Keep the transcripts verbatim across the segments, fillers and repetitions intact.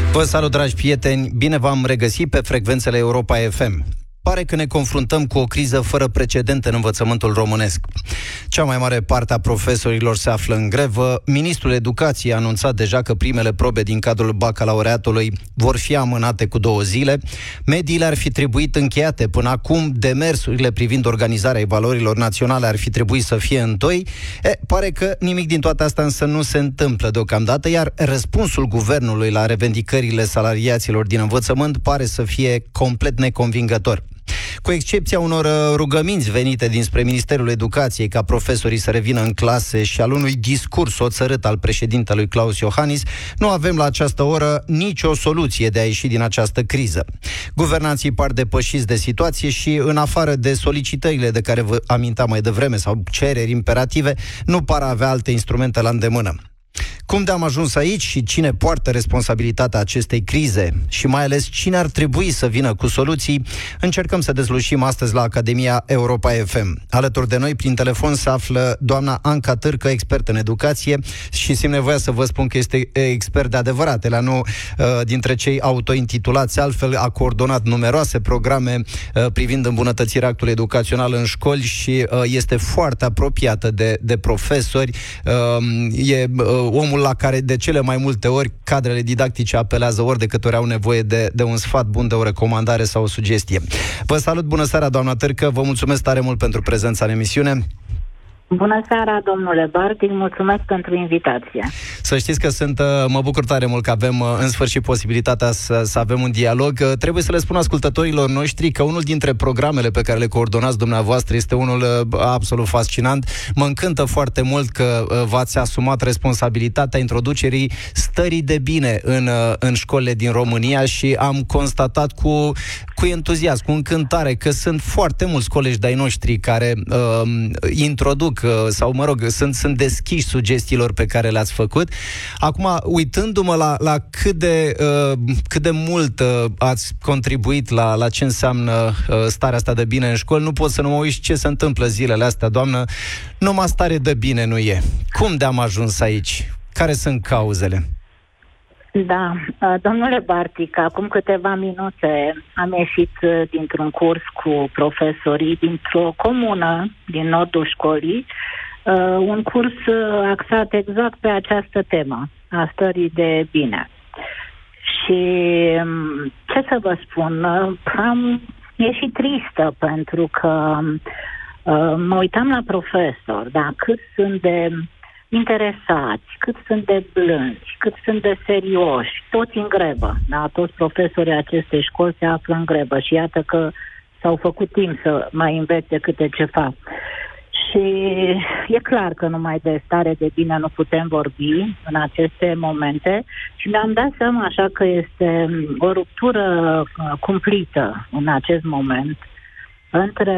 Vă salut, dragi prieteni! Bine v-am regăsit pe frecvențele Europa F M. Pare că ne confruntăm cu o criză fără precedent în învățământul românesc. Cea mai mare parte a profesorilor se află în grevă. Ministrul Educației a anunțat deja că primele probe din cadrul bacalaureatului vor fi amânate cu două zile. Mediile ar fi trebuit încheiate până acum. Demersurile privind organizarea evaluărilor naționale ar fi trebuit să fie în doi. E, pare că nimic din toate astea însă nu se întâmplă deocamdată, iar răspunsul guvernului la revendicările salariaților din învățământ pare să fie complet neconvingător. Cu excepția unor rugăminți venite dinspre Ministerul Educației ca profesorii să revină în clase și al unui discurs oțărât al președintelui Claus Iohannis, nu avem la această oră nicio soluție de a ieși din această criză. Guvernanții par depășiți de situație și, în afară de solicitările de care vă amintam mai devreme sau cereri imperative, nu par avea alte instrumente la îndemână. Cum de-am ajuns aici și cine poartă responsabilitatea acestei crize și mai ales cine ar trebui să vină cu soluții, încercăm să dezlușim astăzi la Academia Europa F M. Alături de noi, prin telefon, se află doamna Anca Târcă, expert în educație, și simt nevoia să vă spun că este expert de adevărat, la nu uh, dintre cei autointitulați, altfel a coordonat numeroase programe uh, privind îmbunătățirea actului educațional în școli și uh, este foarte apropiată de, de profesori. Uh, e uh, omul la care de cele mai multe ori cadrele didactice apelează ori de câte ori au nevoie de, de un sfat bun, de o recomandare sau o sugestie. Vă salut, bună seara, doamna Târcă, vă mulțumesc tare mult pentru prezența în emisiune. Bună seara, domnule Bartic, mulțumesc pentru invitație. Să știți că sunt, mă bucur tare mult că avem în sfârșit posibilitatea să, să avem un dialog. Trebuie să le spun ascultătorilor noștri că unul dintre programele pe care le coordonați dumneavoastră este unul absolut fascinant. Mă încântă foarte mult că v-ați asumat responsabilitatea introducerii stării de bine în, în școlile din România și am constatat cu, cu entuziasm, cu încântare că sunt foarte mulți colegi de-ai noștri care uh, introduc sau, mă rog, sunt, sunt deschiși sugestiilor pe care le-ați făcut. Acum, uitându-mă la, la cât, de, uh, cât de mult uh, ați contribuit la, la ce înseamnă uh, starea asta de bine în școli, nu pot să nu mă uit ce se întâmplă zilele astea, doamnă. Numai stare de bine nu e. Cum de-am ajuns aici? Care sunt cauzele? Da, domnule Bartic, acum câteva minute am ieșit dintr-un curs cu profesorii dintr-o comună din nordul școlii, un curs axat exact pe această temă a stării de bine. Și ce să vă spun, am ieșit tristă pentru că mă uitam la profesori, da, cât sunt de interesați, cât sunt de blânzi, cât sunt de serioși, toți în grevă. Da? Toți profesorii acestei școli se află în grevă și iată că s-au făcut timp să mai învețe câte ceva. Și e clar că numai de stare de bine nu putem vorbi în aceste momente și mi-am dat seama așa că este o ruptură cumplită în acest moment între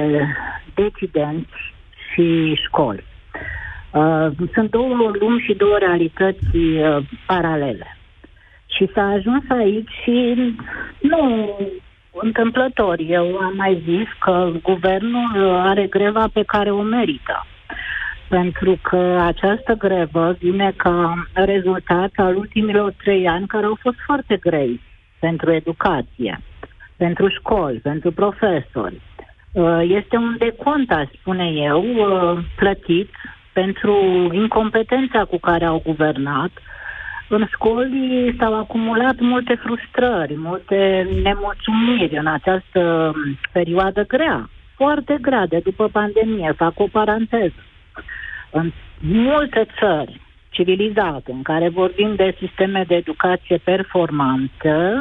decidenți și școli. Uh, sunt două lumi și două realități uh, paralele. Și s-a ajuns aici și nu întâmplător. Eu am mai zis că guvernul are greva pe care o merită. Pentru că această grevă vine ca rezultat al ultimilor trei ani care au fost foarte grei pentru educație, pentru școli, pentru profesori. Uh, este un decont, aș spune eu, uh, plătit pentru incompetența cu care au guvernat. În școli s-au acumulat multe frustrări, multe nemulțumiri în această perioadă grea, foarte grea, de după pandemie, fac o paranteză. În multe țări civilizate, în care vorbim de sisteme de educație performante,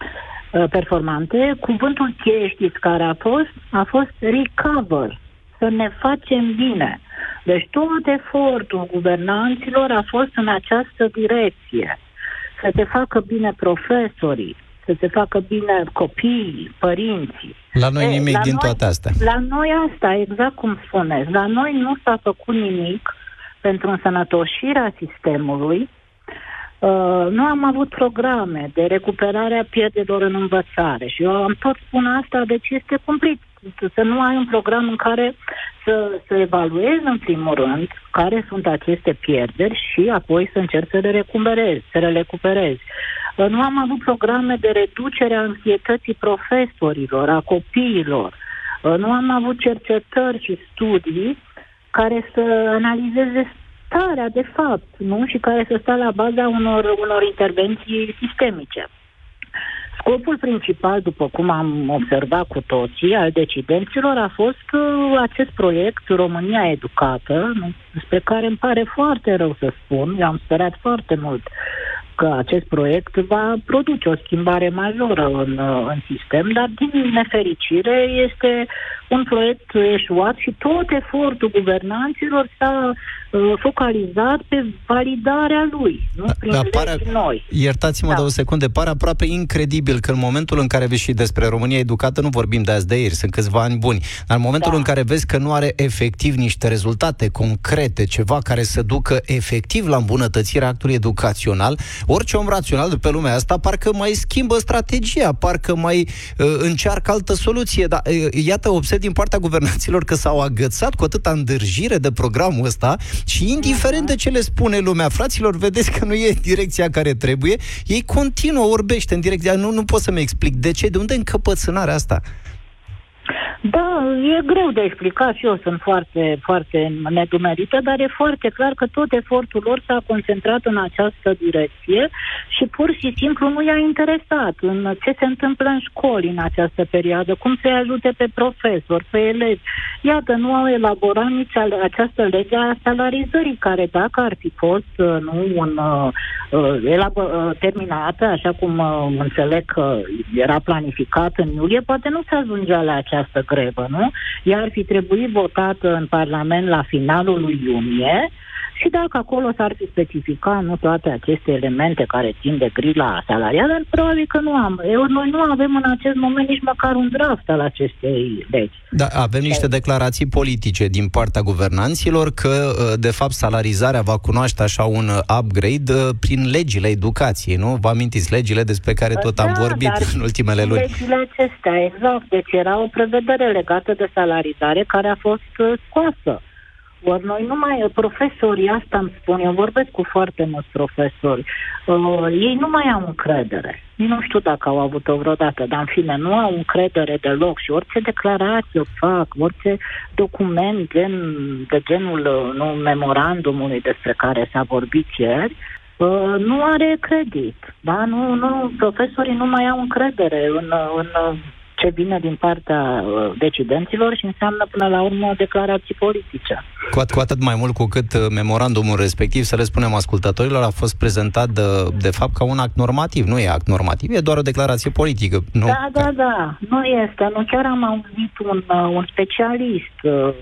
performante, cuvântul cheie, știți care a fost? A fost recover, să ne facem bine. Deci tot efortul guvernanților a fost în această direcție. Să se facă bine profesorii, să se facă bine copiii, părinții. La noi e, nimic la din noi, toate astea. La noi asta, exact cum spuneți. La noi nu s-a făcut nimic pentru însănătoșirea sistemului. Uh, nu am avut programe de recuperare a pierderilor în învățare. Și eu am tot spun asta, deci este cumplit. Să nu ai un program în care să, să evaluezi în primul rând care sunt aceste pierderi și apoi să încerci să le recuperezi, să le recuperezi. Nu am avut programe de reducere a anxietății profesorilor, a copiilor. Nu am avut cercetări și studii care să analizeze starea de fapt, nu? Și care să stea la baza unor, unor intervenții sistemice. Scopul principal, după cum am observat cu toții, al decidenților a fost uh, acest proiect România Educată, despre care îmi pare foarte rău să spun, eu am sperat foarte mult că acest proiect va produce o schimbare majoră în, în sistem, dar din nefericire este un proiect eșuat și tot efortul guvernanților s-a uh, focalizat pe validarea lui, nu prin legi noi. Iertați-mă da. două secunde, pare aproape incredibil că în momentul în care vezi și despre România Educată, nu vorbim de azi de ieri, sunt câțiva ani buni, dar în momentul da. în care vezi că nu are efectiv niște rezultate concrete, ceva care să ducă efectiv la îmbunătățirea actului educațional, orice om rațional de pe lumea asta parcă mai schimbă strategia, parcă mai uh, încearcă altă soluție, dar uh, iată, observ din partea guvernanților că s-au agățat cu atâta îndârjire de programul ăsta și indiferent de ce le spune lumea, fraților, vedeți că nu e direcția care trebuie, ei continuă, orbește în direcția, nu, nu pot să-mi explic de ce, de unde încăpățânarea asta? Da, e greu de explicat și eu sunt foarte, foarte nedumerită, dar e foarte clar că tot efortul lor s-a concentrat în această direcție și pur și simplu nu i-a interesat în ce se întâmplă în școli în această perioadă, cum să-i ajute pe profesori, pe elevi. Iată, nu au elaborat nici această lege a salarizării, care dacă ar fi fost nu un uh, terminată, așa cum uh, înțeleg că era planificat în iulie, poate nu se ajungea la această grevă, nu? Ea ar fi trebuit votată în Parlament la finalul lui iunie și dacă acolo s-ar fi specificat nu toate aceste elemente care țin de grila salarială, probabil că nu am. Eu, noi nu avem în acest moment nici măcar un draft al acestei legi. Da, avem niște declarații politice din partea guvernanților că, de fapt, salarizarea va cunoaște așa un upgrade prin legile educației, nu? Vă amintiți legile despre care tot am da, vorbit în ultimele luni? Legile acestea, exact. Deci era o prevedere legată de salarizare care a fost scoasă. Ori noi nu mai, profesorii, asta îmi spun, eu vorbesc cu foarte mulți profesori, uh, ei nu mai au încredere. Nu știu dacă au avut-o vreodată, dar în fine, nu au încredere deloc și orice declarație o fac, orice document gen, de genul nu, memorandumului despre care s-a vorbit ieri, uh, nu are credit. Da? Nu, nu, profesorii nu mai au încredere în... în ce vine din partea decidenților și înseamnă până la urmă declarații politice. Cu, at- cu atât mai mult cu cât memorandumul respectiv, să le spunem ascultătorilor, a fost prezentat de, de fapt ca un act normativ. Nu e act normativ, e doar o declarație politică. Nu? Da, da, da. Nu este. Nu chiar am auzit un, un specialist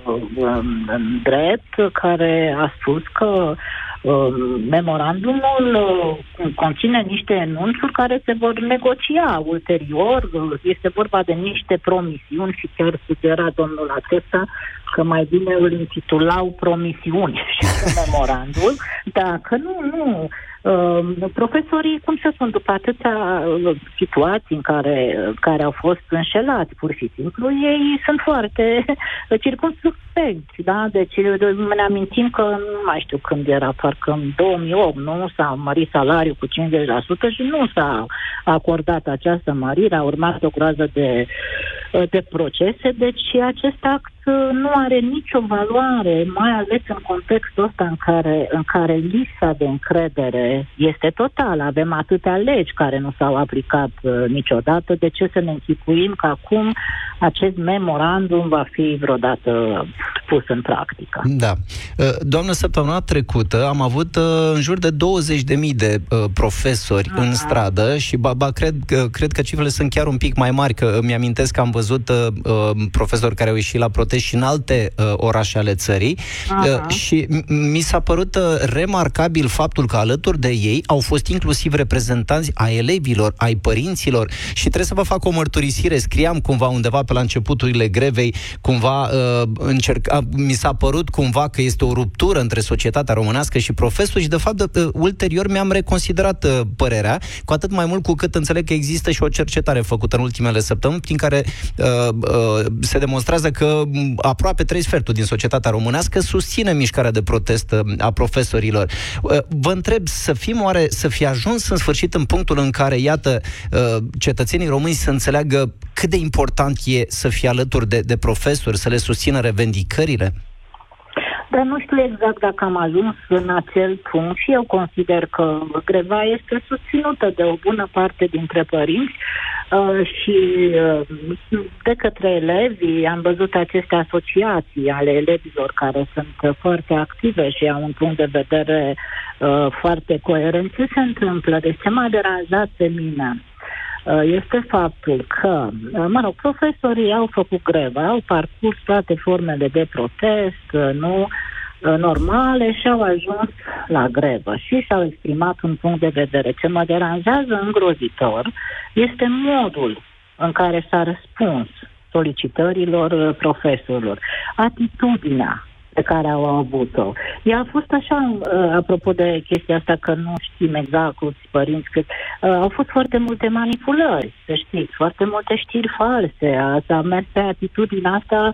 în drept care a spus că memorandumul conține niște enunțuri care se vor negocia ulterior. Este vorba de niște promisiuni și chiar sugera domnul acesta că mai bine îl intitulau promisiuni și memorandul. Dacă nu, nu. Uh, profesorii, cum să spun, după atâtea uh, situații în care, uh, care au fost înșelați, pur și simplu, ei sunt foarte uh, circumspecti, da? Deci ne amintim că, nu mai știu când era, parcă în două mii opt, nu s-a mărit salariul cu cincizeci la sută și nu s-a acordat această mărire, a urmat o groază de, uh, de procese, deci acest act nu are nicio valoare, mai ales în contextul ăsta în care, în care lipsa de încredere este totală. Avem atâtea legi care nu s-au aplicat uh, niciodată. De ce să ne închipuim că acum acest memorandum va fi vreodată pus în practică? Da. Doamnă, săptămâna trecută am avut uh, în jur de douăzeci de mii de uh, profesori Aha. în stradă și ba, ba, cred, uh, cred că cifrele sunt chiar un pic mai mari, că îmi amintesc că am văzut uh, profesori care au ieșit la protest și în alte uh, orașe ale țării uh, și mi s-a părut uh, remarcabil faptul că alături de ei au fost inclusiv reprezentanți ai elevilor, ai părinților și trebuie să vă fac o mărturisire. Scriam cumva undeva pe la începuturile grevei, cumva uh, încerca, mi s-a părut cumva că este o ruptură între societatea românească și profesori și de fapt uh, ulterior mi-am reconsiderat uh, părerea, cu atât mai mult cu cât înțeleg că există și o cercetare făcută în ultimele săptămâni prin care uh, uh, se demonstrează că aproape trei sferturi din societatea românească susține mișcarea de protest a profesorilor. Vă întreb, să fim oare, să fi ajuns în sfârșit în punctul în care, iată, cetățenii români să înțeleagă cât de important e să fie alături de, de profesori, să le susțină revendicările? Dar nu știu exact dacă am ajuns în acel punct și eu consider că greva este susținută de o bună parte dintre părinți uh, și uh, de către elevi. Am văzut aceste asociații ale elevilor care sunt foarte active și au un punct de vedere uh, foarte coerent. Ce se întâmplă? Deci ce m-a deranjat pe mine este faptul că, mă rog, profesorii au făcut grevă, au parcurs toate formele de protest, nu, normale, și au ajuns la grevă și și-au exprimat un punct de vedere. Ce mă deranjează îngrozitor este modul în care s-a răspuns solicitărilor profesorilor, atitudinea pe care au avut-o. Ea a fost așa, apropo de chestia asta că nu știm exact cu părinți, că uh, au fost foarte multe manipulări, să știți, foarte multe știri false, a mers pe atitudinea asta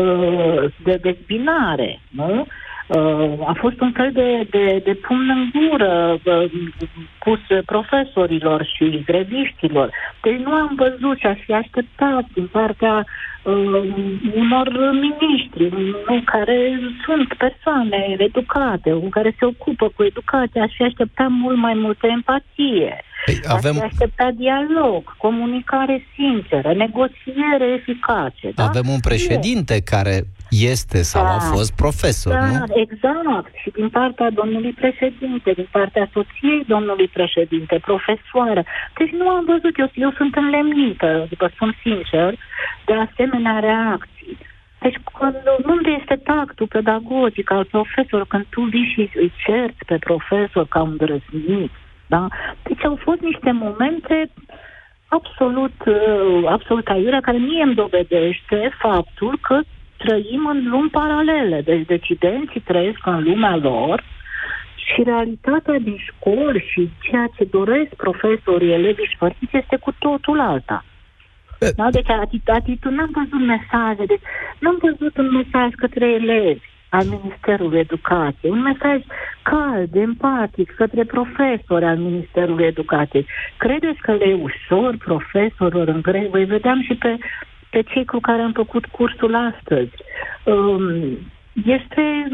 uh, de dezbinare, nu? Uh, a fost un fel de, de, de pumn în gură uh, pus profesorilor și greviștilor. Deci nu am văzut și aș fi așteptat din partea uh, unor miniștri nu, care sunt persoane educate, care se ocupă cu educația, aș fi așteptat mult mai multă empatie. Păi, avem... Aș fi așteptat dialog, comunicare sinceră, negociere eficace. Da? Avem un președinte e. care este sau da. a fost profesor, da, nu? Exact. Și din partea domnului președinte, din partea soției domnului președinte, profesoară. Deci nu am văzut, eu, eu sunt înlemnită, vă spun sincer, de asemenea reacții. Deci când, unde este tactul pedagogic al profesorului când tu vii și îi cerți pe profesor ca un îndrăznit? Da? Deci au fost niște momente absolut, absolut aiurea, care mie îmi dovedește faptul că trăim în lumi paralele. Deci decidenții trăiesc în lumea lor și realitatea din școli și ceea ce doresc profesorii, elevii și părinții este cu totul alta. Da? Deci atitudine, n-am văzut mesaje, deci n-am văzut un mesaj către elevi al Ministerului Educației, un mesaj cald, empatic către profesori al Ministerului Educației. Credeți că le e ușor profesorilor în grevă? Îi vedeam și pe pe cei cu care am făcut cursul astăzi. Este...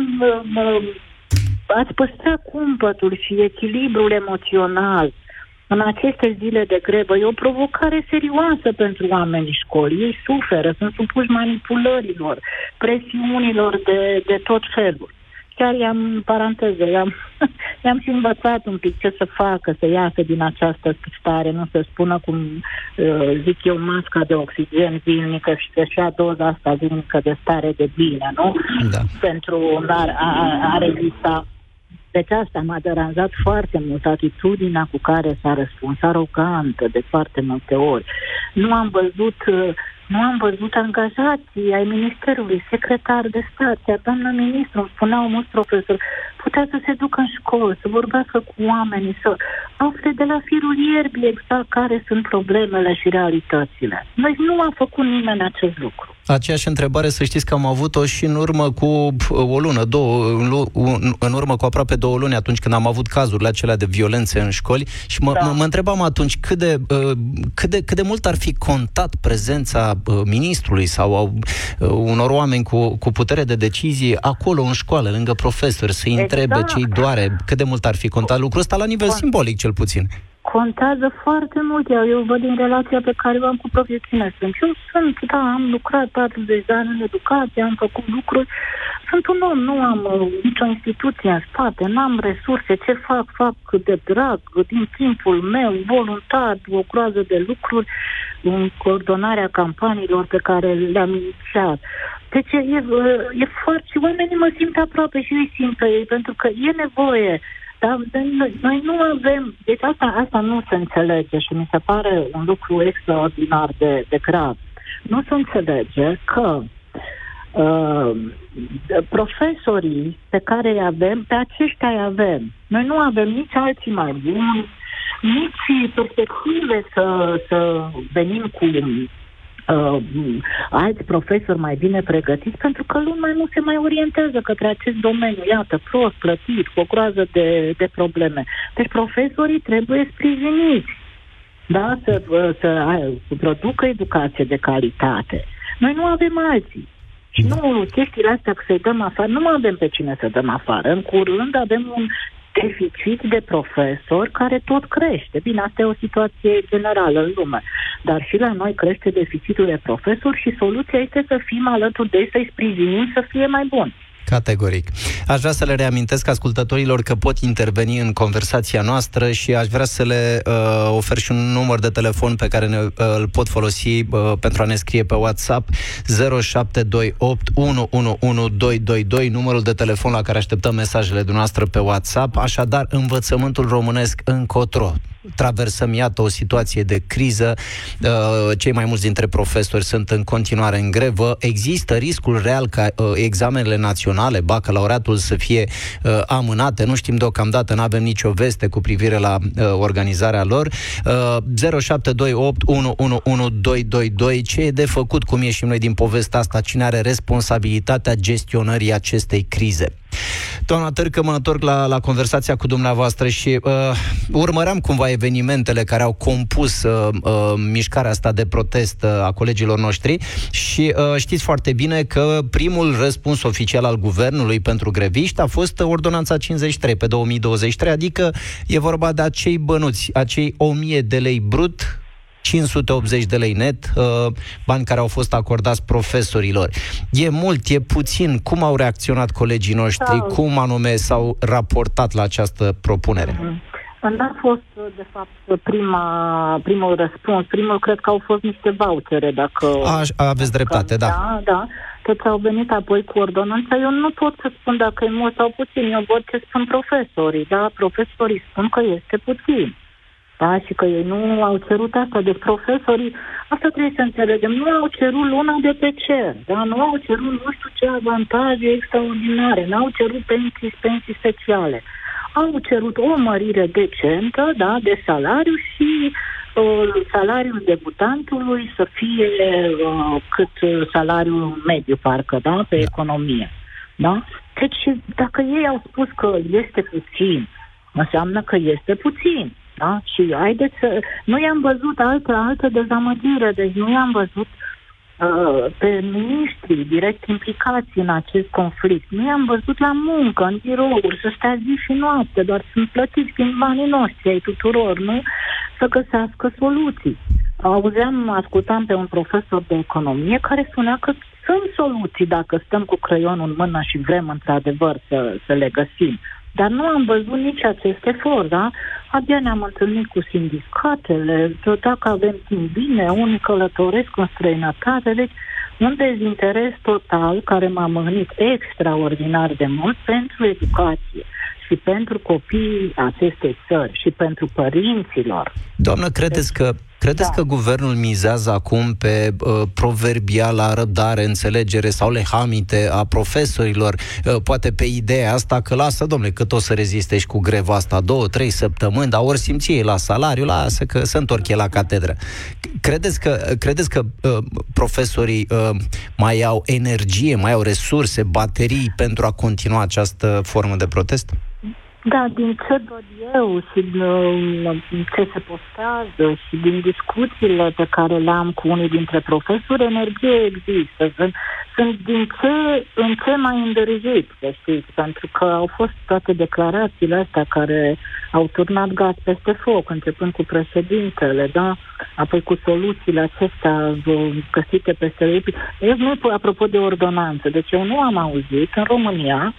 ați păstra cumpătul și echilibrul emoțional în aceste zile de grevă. E o provocare serioasă pentru oamenii școlii. Ei suferă, sunt supuși manipulărilor, presiunilor de, de tot felul. Chiar i-am, în paranteză, i-am, i-am și învățat un pic ce să facă, să iasă din această stare, nu să spună, cum uh, zic eu, masca de oxigen zilnică și să-și ia doza asta zilnică de stare de bine, nu? Da. Pentru a, a, a rezista. Deci asta m-a deranjat foarte mult, atitudinea cu care s-a răspuns, arogantă de foarte multe ori. Nu am văzut... Uh, Nu am văzut angajații ai Ministerului, secretari de stat, chiar doamna ministru, îmi spuneau mulți profesori, putea să se ducă în școală, să vorbească cu oamenii, să afle de la firul ierbii exact care sunt problemele și realitățile. Noi nu a făcut nimeni acest lucru. Aceeași întrebare, să știți că am avut-o și în urmă cu o lună, două, în urmă cu aproape două luni, atunci când am avut cazurile acelea de violențe în școli și mă, da. mă, mă întrebam atunci cât de, cât, de, cât de mult ar fi contat prezența ministrului sau a unor oameni cu, cu putere de decizie acolo în școală, lângă profesori, să-i exact. întrebe ce-i doare, cât de mult ar fi contat lucrul ăsta la nivel simbolic, cel puțin. Contează foarte mult. Eu, eu văd din relația pe care o am cu profesionist. Eu sunt, da, am lucrat patruzeci de ani în educație, am făcut lucruri. Sunt un om, nu am uh, nicio instituție în spate, n-am resurse. Ce fac? Fac de drag, din timpul meu, voluntar, o groază de lucruri, în coordonarea campaniilor pe care le-am inițiat. Deci e, e foarte... Și oamenii mă simt aproape și ei simt pe ei, pentru că e nevoie. Dar noi, noi nu avem... Deci asta, asta nu se înțelege și mi se pare un lucru extraordinar de, de grav. Nu se înțelege că uh, profesorii pe care îi avem, pe aceștia îi avem. Noi nu avem nici alții mai buni, nici perspective să, să venim cu uh, alți profesori mai bine pregătiți, pentru că lumea nu se mai orientează către acest domeniu. Iată, prost plătit, cu o groază de, de probleme. Deci profesorii trebuie sprijiniți, da? Să, să, să producă educație de calitate. Noi nu avem alții. Și nu, chestiile astea că să-i dăm afară, nu mai avem pe cine să dăm afară. În curând avem un deficit de profesori care tot crește. Bine, asta e o situație generală în lume. Dar și la noi crește deficitul de profesori și soluția este să fim alături de ei, să-i sprijinim să fie mai buni. Categoric. Aș vrea să le reamintesc ascultătorilor că pot interveni în conversația noastră și aș vrea să le uh, ofer și un număr de telefon pe care ne, uh, îl pot folosi uh, pentru a ne scrie pe WhatsApp zero șapte doi opt unu unu unu doi doi doi, numărul de telefon la care așteptăm mesajele dumneavoastră pe WhatsApp. Așadar, învățământul românesc încotro. Traversăm, iată, o situație de criză. Cei mai mulți dintre profesori sunt în continuare în grevă. Există riscul real ca examenele naționale, bacalaureatul, să fie amânate. Nu știm deocamdată, nu avem nicio veste cu privire la organizarea lor. zero șapte doi opt unu unu unu doi doi doi. Ce e de făcut? Cum ieșim noi din povestea asta? Cine are responsabilitatea gestionării acestei crize? Doamna Târcă, mă întorc la, la conversația cu dumneavoastră și uh, urmăream cumva evenimentele care au compus uh, uh, mișcarea asta de protest uh, a colegilor noștri și uh, știți foarte bine că primul răspuns oficial al guvernului pentru greviști a fost ordonanța cincizeci și trei pe două mii douăzeci și trei, adică e vorba de acei bănuți, acei o mie de lei brut, cinci sute optzeci de lei net, bani care au fost acordați profesorilor. E mult, e puțin? Cum au reacționat colegii noștri? Da. Cum anume s-au raportat la această propunere? Mm-hmm. N-a fost, de fapt, prima, primul răspuns. Primul, cred că au fost niște vouchere, dacă... A, aveți dreptate, dacă, da. Da, da. Toți au venit apoi cu ordonanța. Eu nu pot să spun dacă e mult sau puțin. Eu văd ce spun profesorii, da? Profesorii spun că este puțin. Da, și că ei nu au cerut asta. Deci profesorii, asta trebuie să înțelegem, nu au cerut luna de pe cer, da? Nu au cerut nu știu ce avantaje extraordinare, nu au cerut pensii, pensii speciale. Au cerut o mărire decentă, da, de salariu și uh, salariul debutantului să fie uh, cât salariul mediu, parcă, da, pe economie. Da? Deci, dacă ei au spus că este puțin, înseamnă că este puțin. Da? Și haideți să... Nu i-am văzut altă, altă dezamăgire, deci nu i-am văzut uh, pe miniștrii direct implicați în acest conflict. Nu i-am văzut la muncă, în birouri, să stea zi și noapte, doar sunt plătiți din banii noștri, ai tuturor, nu? Să găsească soluții. Auzeam, ascultam pe un profesor de economie care spunea că sunt soluții dacă stăm cu creionul în mână și vrem într-adevăr să, să le găsim. Dar nu am văzut nici acest efort, da? Abia ne-am întâlnit cu sindicatele, dacă avem timp bine, unii călătoresc în străinătate, deci un dezinteres total care m-a mâhnit extraordinar de mult pentru educație și pentru copiii acestei țări și pentru părinților. Doamnă, credeți că Credeți da. că guvernul mizează acum pe uh, proverbiala răbdare, înțelegere sau lehamite a profesorilor, uh, poate pe ideea asta că lasă, domnule, cât o să reziste și cu greva asta, două, trei săptămâni, dar ori simți ei la salariu, lasă că se întorc la catedră. Credeți că, credeți că uh, profesorii uh, mai au energie, mai au resurse, baterii pentru a continua această formă de protest? Da, din ce văd eu și din ce se postează și din discuțiile pe care le-am cu unii dintre profesori, energie există. Sunt, sunt din ce în ce mai îndrăjit, știți, pentru că au fost toate declarațiile astea care au turnat gaz peste foc, începând cu președintele, da? Apoi cu soluțiile acestea găsite peste ei. Eu nu, apropo de ordonanță, deci eu nu am auzit în România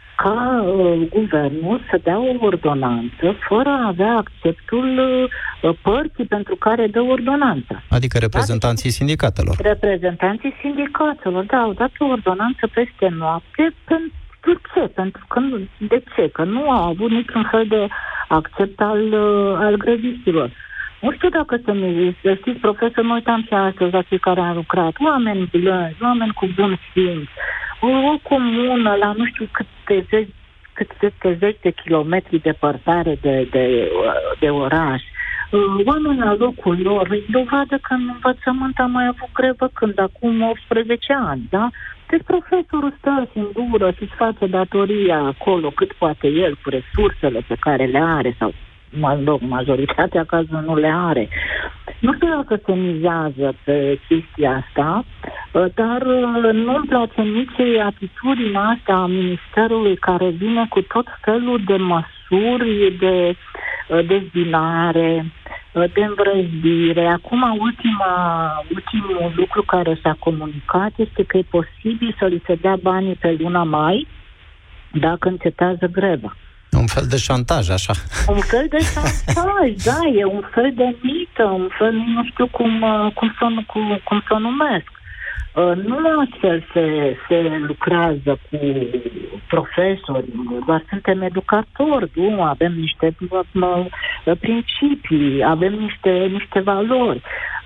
ca uh, guvernul să dea o ordonanță fără a avea acceptul uh, părții pentru care dă ordonanța. Adică reprezentanții da? sindicatelor. Reprezentanții sindicatelor, da, au dat o ordonanță peste noapte. Pentru ce? Pentru că nu, de ce? Că nu au avut niciun fel de accept al, uh, al grevistilor. Nu știu dacă să mi știți, profesor, mă uitam și astăzi la cei care au lucrat. Oameni blânzi, oameni cu bun simț, o, o comună la nu știu câte zeci, câte zeci de kilometri departare de, de, de oraș, oamenii la locul lor îi dovadă că în învățământ am mai avut grevă când acum optsprezece ani, da? Deci profesorul stă singură și-ți face datoria acolo cât poate el cu resursele pe care le are sau mă rog, majoritatea cazurilor nu le are. Nu știu dacă se mizează pe chestia asta, dar nu-mi place nici atitudinea asta a Ministerului care vine cu tot felul de măsuri de dezbinare, de învrăjbire. Acum, ultima, ultimul lucru care s-a comunicat este că e posibil să li se dea banii pe luna mai dacă încetează greva. Un fel de șantaj, așa. Un fel de șantaj, da, e un fel de mită, un fel, nu știu cum, cum, să, cum, cum să o numesc. Nu astfel se, se lucrează cu profesori, doar suntem educatori, nu? Avem niște mă, principii, avem niște, niște valori.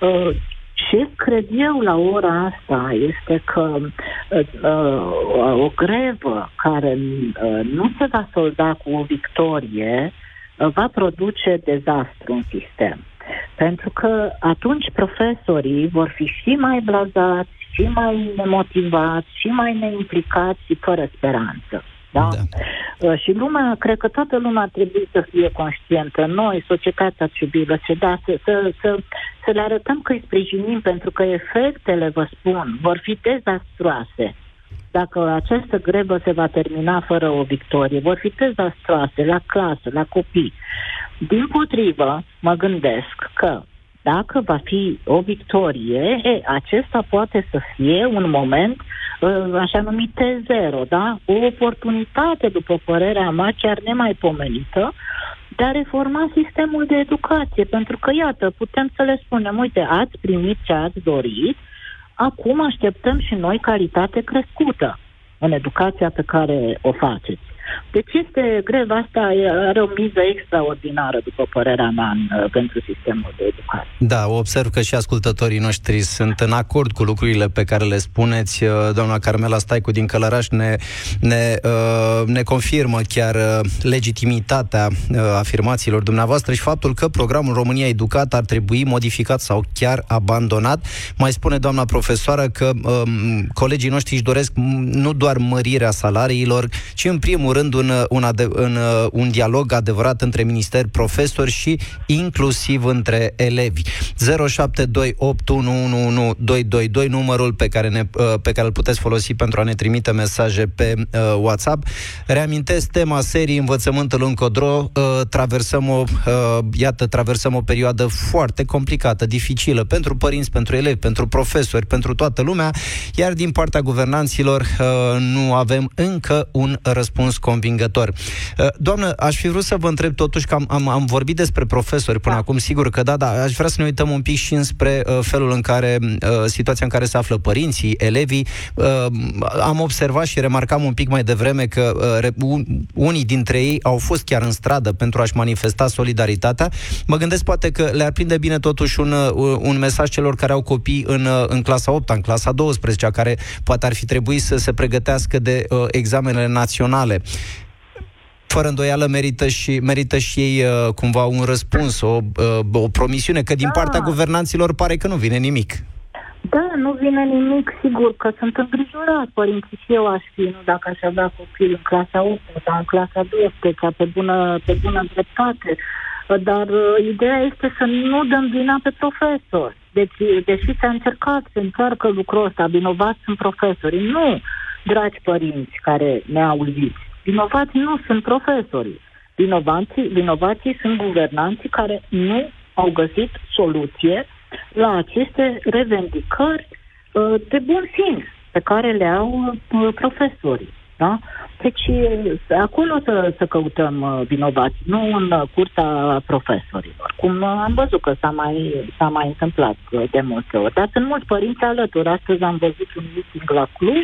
Ce cred eu la ora asta este că uh, o grevă care uh, nu se va solda cu o victorie uh, va produce dezastru în sistem. Pentru că atunci profesorii vor fi și mai blazați, și mai nemotivați, și mai neimplicați și fără speranță. Da? Da. Și lumea, cred că toată lumea trebuie să fie conștientă. Noi, societatea civilă, să, da, să, să, să, să le arătăm că îi sprijinim, pentru că efectele, vă spun, vor fi dezastroase. Dacă această grevă se va termina fără o victorie, vor fi dezastroase la clasă, la copii. Dimpotrivă, mă gândesc că dacă va fi o victorie, e, acesta poate să fie un moment așa numit T zero, da? O oportunitate, după părerea mea, chiar nemaipomenită, de a reforma sistemul de educație. Pentru că, iată, putem să le spunem, uite, ați primit ce ați dorit, acum așteptăm și noi calitate crescută în educația pe care o faceți. Deci este greva asta, are o miză extraordinară, după părerea mea, în, pentru sistemul de educație. Da, observ că și ascultătorii noștri sunt în acord cu lucrurile pe care le spuneți. Doamna Carmela Staicu din Călăraș ne, ne, ne confirmă chiar legitimitatea afirmațiilor dumneavoastră și faptul că programul România Educat ar trebui modificat sau chiar abandonat. Mai spune doamna profesoară că um, colegii noștri își doresc nu doar mărirea salariilor, ci în primul rând Un, un, ade- un, un dialog adevărat între minister, profesori și inclusiv între elevi. zero șapte doi opt unu unu unu doi doi doi, numărul pe care, ne, pe care îl puteți folosi pentru a ne trimite mesaje pe uh, WhatsApp. Reamintesc tema serii Învățământul încotro. Uh, traversăm o, uh, iată, traversăm o perioadă foarte complicată, dificilă pentru părinți, pentru elevi, pentru profesori, pentru toată lumea, iar din partea guvernanților uh, nu avem încă un răspuns convingător. Doamnă, aș fi vrut să vă întreb totuși că am, am, am vorbit despre profesori până da. acum, sigur că da, dar aș vrea să ne uităm un pic și înspre uh, felul în care, uh, situația în care se află părinții, elevii. Uh, am observat și remarcam un pic mai devreme că uh, un, unii dintre ei au fost chiar în stradă pentru a-și manifesta solidaritatea. Mă gândesc poate că le-ar prinde bine totuși un, uh, un mesaj celor care au copii în, uh, în clasa opta, în clasa a douăsprezecea, care poate ar fi trebuit să se pregătească de uh, examenele naționale. Fără îndoială merită și, merită și ei uh, cumva un răspuns, o, uh, o promisiune, că din da. partea guvernanților pare că nu vine nimic. Da, nu vine nimic, sigur că sunt îngrijorați părinții și eu aș fi, nu dacă aș avea copil în clasa optă sau în clasa douăsprezecea, pe bună, pe bună dreptate, dar uh, ideea este să nu dăm vina pe profesori. Deci, deși s-a încercat, se încearcă lucrul ăsta, vinovați sunt profesorii. Nu, dragi părinți care ne auziți, vinovații nu sunt profesorii. Vinovații, vinovații sunt guvernanții care nu au găsit soluție la aceste revendicări uh, de bun simț pe care le au uh, profesorii. Da? Deci acolo să, să căutăm uh, vinovații, nu în uh, curtea profesorilor. Cum uh, am văzut că s-a mai, s-a mai întâmplat uh, de multe ori. Dar sunt mulți părinți alături. Astăzi am văzut un meeting la Cluj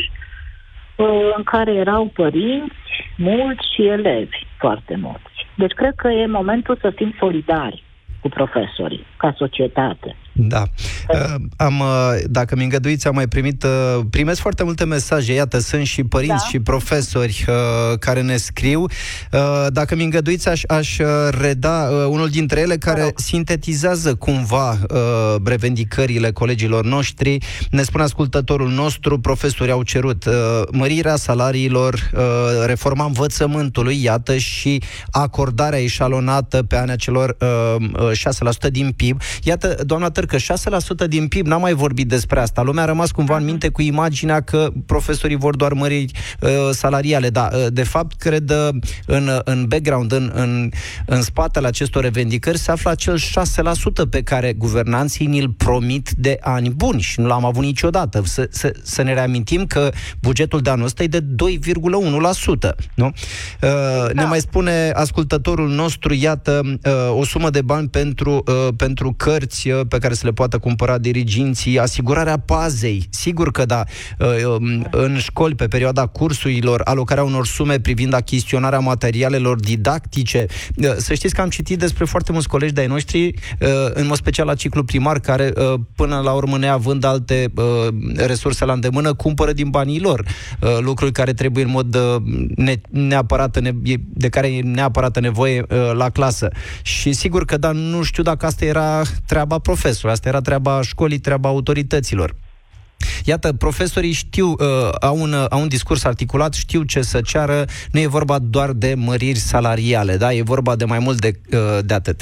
în care erau părinți, mulți și elevi, foarte mulți. Deci cred că e momentul să fim solidari cu profesorii, ca societate. Da. Uh, am, uh, dacă mi îngăduiți, am mai primit, uh, primesc foarte multe mesaje. Iată, sunt și părinți da. și profesori uh, care ne scriu. Uh, dacă mi îngăduiți, aș, aș reda uh, unul dintre ele care da. sintetizează cumva uh, revendicările colegilor noștri. Ne spune ascultătorul nostru: profesorii au cerut uh, mărirea salariilor, uh, reforma învățământului, iată, și acordarea eșalonată pe anii celor uh, șase la sută din P I B. Iată, doamna Tărcă, șase la sută din P I B, n-am mai vorbit despre asta. Lumea a rămas cumva în minte cu imaginea că profesorii vor doar măriri uh, salariale. Da, uh, de fapt, cred, uh, în, în background, în, în, în spatele acestor revendicări se află acel șase la sută pe care guvernanții ni-l promit de ani buni și nu l-am avut niciodată. Să, să, să ne reamintim că bugetul de anul ăsta e de doi virgulă unu la sută. Nu? Uh, da. Ne mai spune ascultătorul nostru, iată, uh, o sumă de bani pentru, uh, pentru cărți uh, pe care să le poată cumpăra diriginții, asigurarea pazei. Sigur că da, uh, în școli, pe perioada cursurilor, alocarea unor sume privind achiziționarea materialelor didactice. Uh, să știți că am citit despre foarte mulți colegi de-ai noștri, uh, în mod special la ciclu primar, care uh, până la urmă, neavând alte uh, resurse la îndemână, cumpără din banii lor uh, lucruri care trebuie în mod uh, ne, neapărat, ne, de care e neapărat nevoie uh, la clasă. Și sigur că da, nu știu dacă asta era treaba profesorului, asta era treaba școlii, treaba autorităților. Iată, profesorii știu, uh, au, un, au un discurs articulat, știu ce să ceară, nu e vorba doar de măriri salariale, da? E vorba de mai mult de, uh, de atât.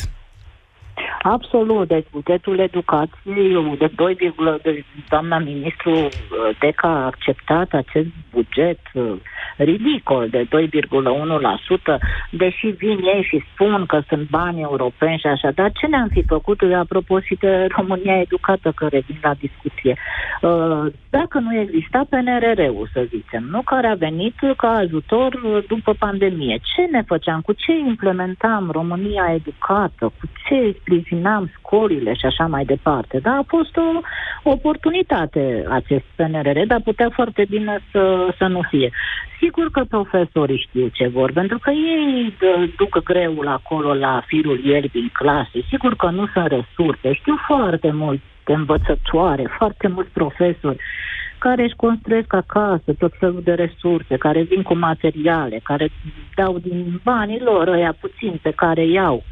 Absolut, deci bugetul educației de doi, de, doamna ministru Deca a acceptat acest buget ridicol de doi virgulă unu la sută, deși vin ei și spun că sunt bani europeni și așa, dar ce ne-am fi făcut apropo și de România educată, care vin la discuție? Dacă nu exista P N R R-ul, să zicem, nu, care a venit ca ajutor după pandemie, ce ne făceam, cu ce implementam România educată, cu ce sprijinam școlile și așa mai departe. Da, a fost o oportunitate acest P N R R, dar putea foarte bine să, să nu fie. Sigur că profesorii știu ce vor, pentru că ei duc greul acolo la firul ierbii în clase. Sigur că nu sunt resurse. Știu foarte multe învățătoare, foarte mulți profesori care își construiesc acasă tot felul de resurse, care vin cu materiale, care dau din banii lor ăia puțin pe care iau.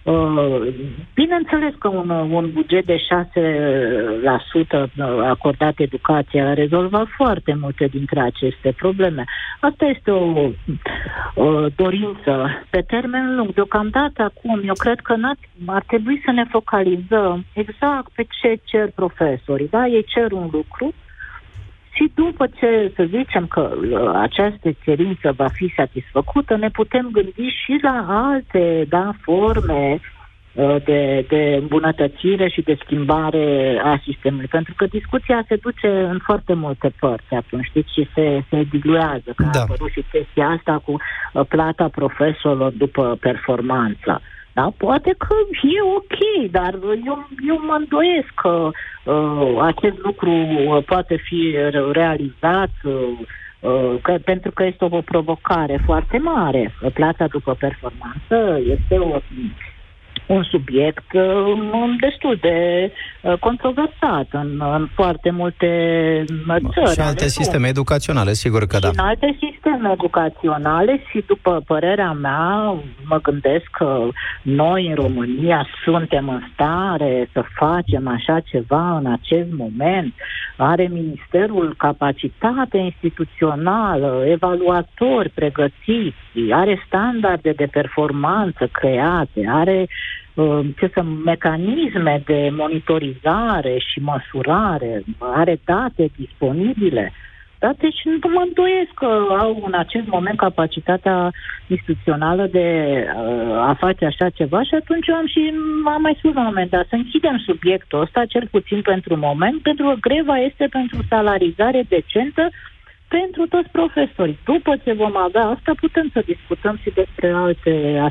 Bineînțeles că un, un buget de șase la sută acordat educației a rezolvat foarte multe dintre aceste probleme. Asta este o, o dorință pe termen lung. Deocamdată acum, eu cred că ar trebui să ne focalizăm exact pe ce cer profesorii. Da? Ei cer un lucru și după ce, să zicem că această cerință va fi satisfăcută, ne putem gândi și la alte, da, forme de, de îmbunătățire și de schimbare a sistemului. Pentru că discuția se duce în foarte multe părți atunci, știți, și se, se diluează. Că da. A apărut și chestia asta cu plata profesorilor după performanță. Da, poate că e ok, dar eu, eu mă îndoiesc că uh, acest lucru uh, poate fi realizat uh, că, pentru că este o provocare foarte mare. Plata după performanță este o, un subiect uh, destul de uh, controversat în, în foarte multe țări. Și alte sisteme nu. educaționale, sigur că și da. în alte sisteme educaționale și, după părerea mea, mă gândesc că noi în România suntem în stare să facem așa ceva în acest moment. Are Ministerul capacitate instituțională, evaluatori pregătiți, are standarde de performanță create, are ce să, mecanisme de monitorizare și măsurare, are date disponibile. Da? Deci nu mă îndoiesc că au în acest moment capacitatea instituțională de uh, a face așa ceva și atunci eu am și am mai spus la un moment dat să închidem subiectul ăsta, cel puțin pentru moment, pentru că greva este pentru salarizare decentă pentru toți profesorii. După ce vom avea asta, putem să discutăm și despre alte aspecte.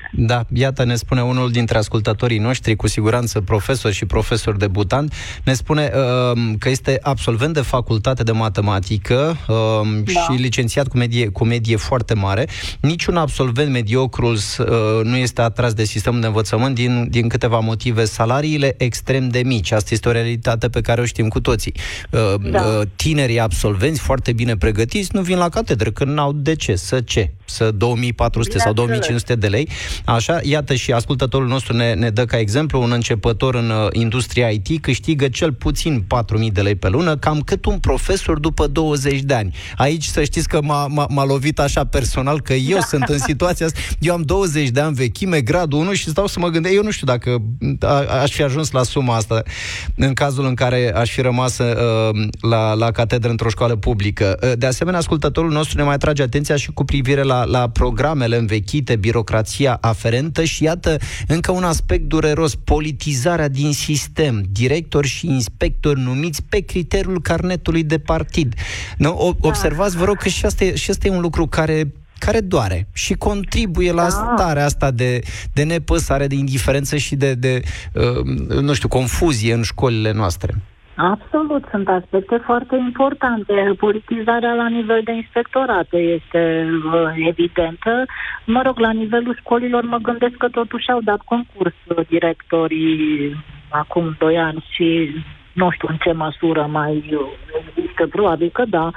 Da, iată, ne spune unul dintre ascultătorii noștri, cu siguranță profesor și profesor debutant, ne spune uh, că este absolvent de facultate de matematică uh, da. și licențiat cu medie, cu medie foarte mare. Niciun absolvent mediocru uh, nu este atras de sistemul de învățământ din, din câteva motive. Salariile extrem de mici. Asta este o realitate pe care o știm cu toții. Uh, da. uh, tinerii absolvenți foarte bine pregătiți nu vin la catedră, că n-au de ce, să ce? Să două mii patru sute sau două mii cinci sute de lei. Așa, iată, și ascultătorul nostru ne, ne dă ca exemplu un începător în uh, industria I T câștigă cel puțin patru mii de lei pe lună, cam cât un profesor după douăzeci de ani. Aici să știți că m-a, m-a, m-a lovit așa personal, că eu da. sunt în situația asta. Eu am douăzeci de ani vechime, gradul unu, și stau să mă gândesc, eu nu știu dacă a, aș fi ajuns la suma asta în cazul în care aș fi rămas uh, la, la catedră într-o școală publică. Uh, de asemenea, ascultătorul nostru ne mai trage atenția și cu privire la, la programele învechite, birocrația aferentă și iată încă un aspect dureros, politizarea din sistem, directori și inspectori numiți pe criteriul carnetului de partid. Nu? Observați, vă rog, că și asta e, și asta e un lucru care care doare și contribuie la starea asta de, de nepăsare, de indiferență și de, de uh, nu știu, confuzie în școlile noastre. Absolut, sunt aspecte foarte importante. Politizarea la nivel de inspectorate este uh, evidentă. Mă rog, la nivelul școlilor mă gândesc că totuși au dat concurs directorii acum doi ani și nu știu în ce măsură mai există, probabil că da,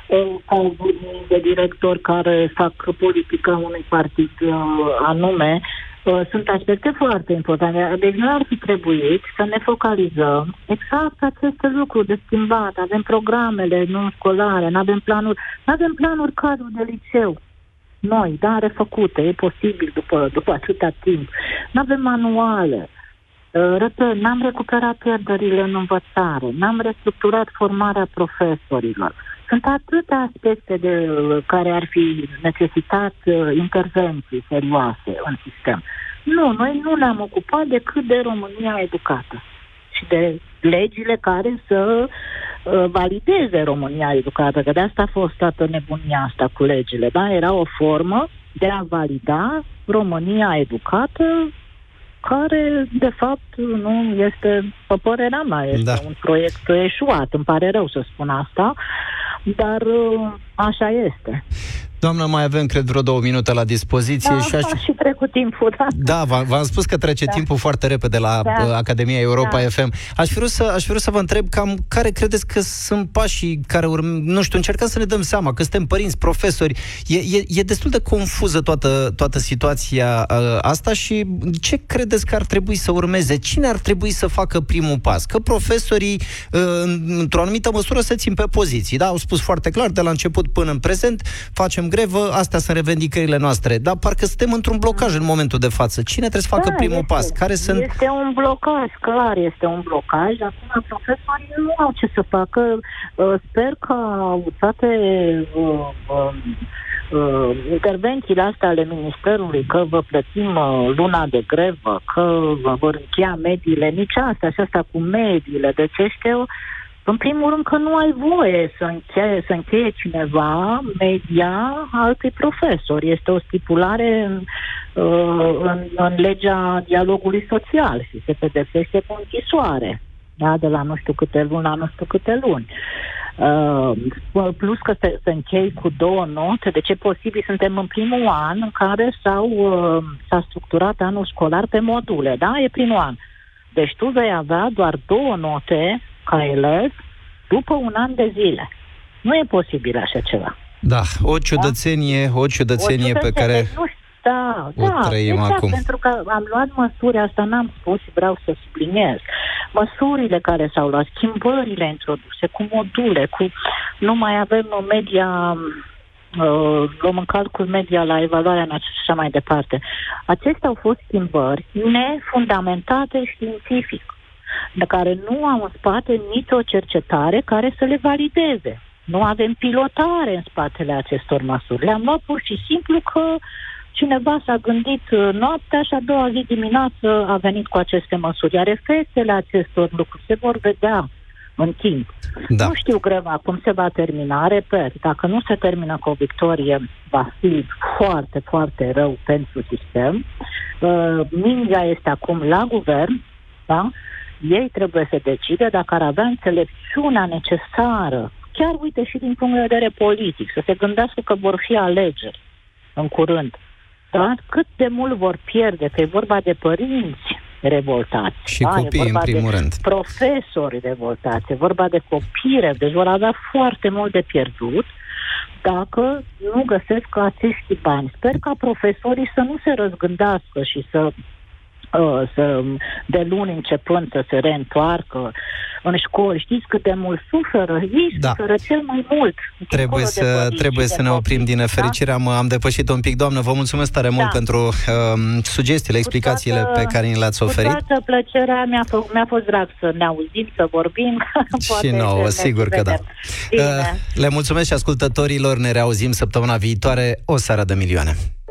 au de directori care fac politica unui partid uh, anume. Sunt aspecte foarte importante. Deci noi ar fi trebuit să ne focalizăm exact aceste lucruri de schimbat. Avem programele non-școlare, nu avem planuri, nu avem planuri cadru de liceu. Noi, da, refăcute, e posibil după, după atâta timp. Nu avem manuale. Repet, n-am recuperat pierderile în învățare, n-am restructurat formarea profesorilor. Sunt atâtea aspecte de care ar fi necesitat intervenții serioase în sistem. Nu, noi nu ne-am ocupat decât de România educată și de legile care să uh, valideze România educată, că de asta a fost toată nebunia asta cu legile, da? Era o formă de a valida România educată, care, de fapt, nu este, pe părerea mea, este da. un proiect eșuat. Îmi pare rău să spun asta, dar așa este. Doamnă, mai avem, cred, vreo două minute la dispoziție. Da, și aș... și trecut timpul, da. Da, v-am, v-am spus că trece da. timpul foarte repede la da. Academia Europa da. F M. Aș fi vrut să, aș fi vrut să vă întreb cam care credeți că sunt pașii care urm... Nu știu, încercăm să ne dăm seama că suntem părinți, profesori. E, e, e destul de confuză toată, toată situația uh, asta și ce credeți că ar trebui să urmeze? Cine ar trebui să facă primul pas? Că profesorii, uh, într-o anumită măsură, se țin pe poziții. Da? Au spus foarte clar, de la început până în prezent, facem grevă, astea sunt revendicările noastre. Dar parcă suntem într-un blocaj în momentul de față. Cine trebuie să facă da, primul este, pas? Care sunt... Este un blocaj, clar este un blocaj. Acum profesorii nu au ce să facă. Sper că toate uh, uh, uh, intervențiile astea ale Ministerului, că vă plătim uh, luna de grevă, că vă vor încheia mediile, nici astea și asta cu mediile. Deci este o În primul rând că nu ai voie să încheie, să încheie cineva media altui profesori. Este o stipulare în, în, în legea dialogului social și se pedepsește cu închisoare. Da? De la nu știu câte luni la nu știu câte luni. Uh, plus că se, se închei cu două note, deci e posibil, suntem în primul an în care s-au, uh, s-a structurat anul școlar pe module, da? E primul an. Deci tu vei avea doar două note ca elev după un an de zile. Nu e posibil așa ceva. Da, o ciudățenie, da? o ciudățenie, o ciudățenie pe care nu știu, da, o da, trăim exact, acum. Pentru că am luat măsuri, asta n-am spus și vreau să subliniez. Măsurile care s-au luat, schimbările introduse cu module, cu nu mai avem media, uh, luăm în calcul media la evaluarea națională și așa mai departe. Acestea au fost schimbări nefundamentate științific, de care nu am în spate nicio cercetare care să le valideze. Nu avem pilotare în spatele acestor măsuri. Le-am luat pur și simplu că cineva s-a gândit noaptea și a doua zi dimineață a venit cu aceste măsuri. Iar efectele acestor lucruri se vor vedea în timp. Da. Nu știu greva cum se va termina, repet, dacă nu se termină cu o victorie, va fi foarte, foarte rău pentru sistem. Uh, mingea este acum la guvern, da? Ei trebuie să decide dacă ar avea înțelepciunea necesară, chiar uite și din punct de vedere politic, să se gândească că vor fi alegeri în curând. Da? Cât de mult vor pierde, că e vorba de părinți revoltați. Și da? copii, în primul de rând. profesori revoltați, e vorba de copii, deci vor avea foarte mult de pierdut dacă nu găsesc acești bani. Sper ca profesorii să nu se răzgândească și să să, de luni începând să se reîntoarcă în școli. Știți cât de mult suferă? Ei da. suferă cel mai mult. Trebuie să, trebuie să ne oprim copii, din nefericire. Da? Am, am depășit un pic, doamnă. Vă mulțumesc tare mult da. pentru uh, sugestiile, explicațiile toată, pe care ni le-ați oferit. Cu toată plăcerea, mi-a, f- mi-a fost drag să ne auzim, să vorbim. Și nouă, sigur că da. Uh, le mulțumesc și ascultătorilor. Ne reauzim săptămâna viitoare. O seară de milioane.